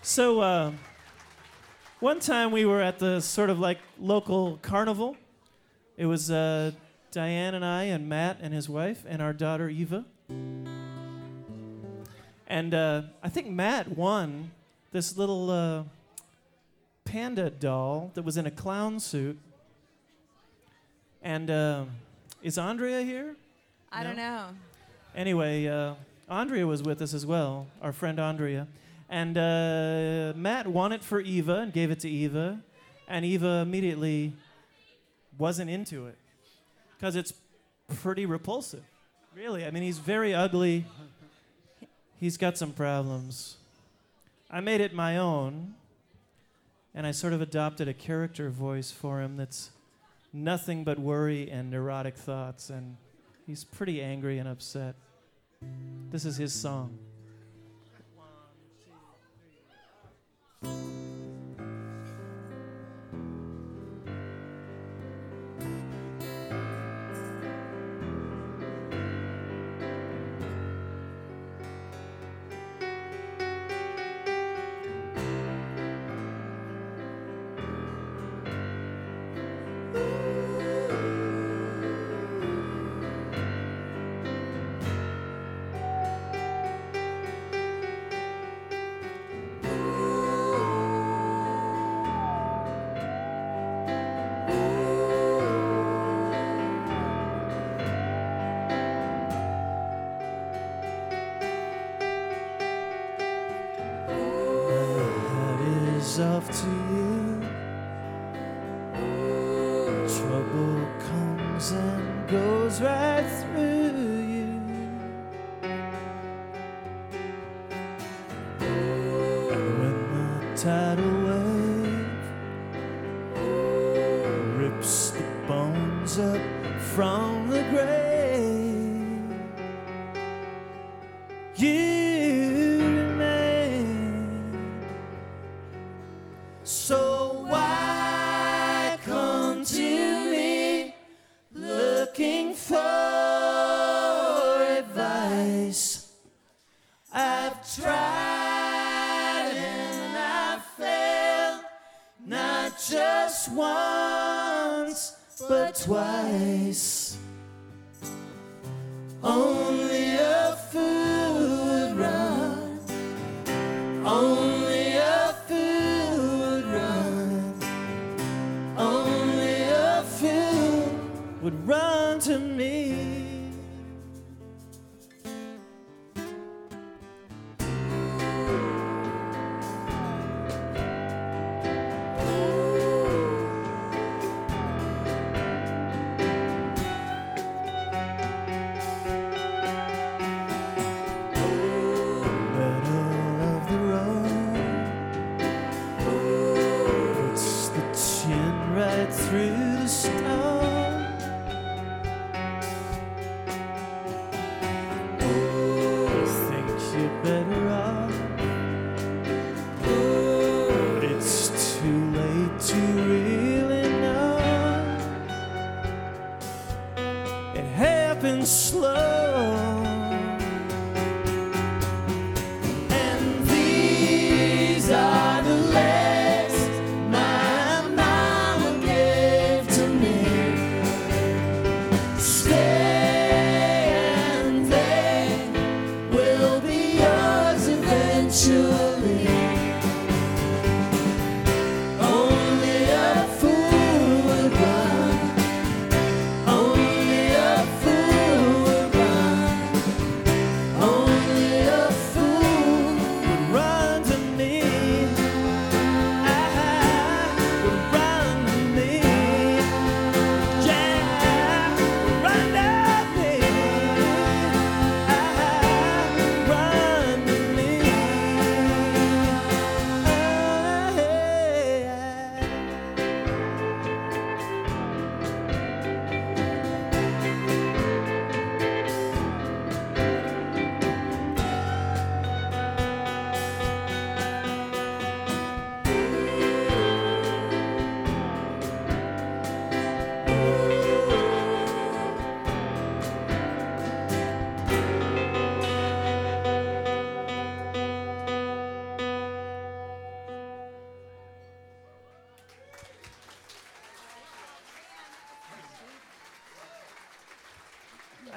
So, one time we were at the sort of like local carnival. It was Diane and I and Matt and his wife and our daughter Eva. And I think Matt won this little panda doll that was in a clown suit. And is Andrea here? I don't know. Anyway, Andrea was with us as well, our friend Andrea. And Matt won it for Eva and gave it to Eva. And Eva immediately wasn't into it because it's pretty repulsive. Really, I mean, he's very ugly. He's got some problems. I made it my own, and I sort of adopted a character voice for him that's nothing but worry and neurotic thoughts, and he's pretty angry and upset. This is his song. Off to you. Trouble comes and goes right through you. And when the tidal wave rips the bones up from the grave, you remain. So why come to me looking for advice? I've tried and I've failed, not just once, but twice. Only a fool would run. Only a fool would run. Only a fool would run to me.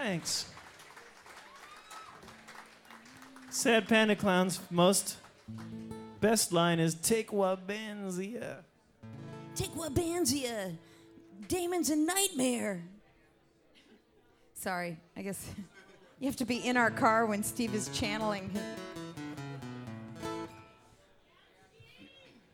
Thanks. Sad Panda Clown's best line is "Take what Banzia." Take what Banzia. Damon's a nightmare. Sorry, I guess you have to be in our car when Steve is channeling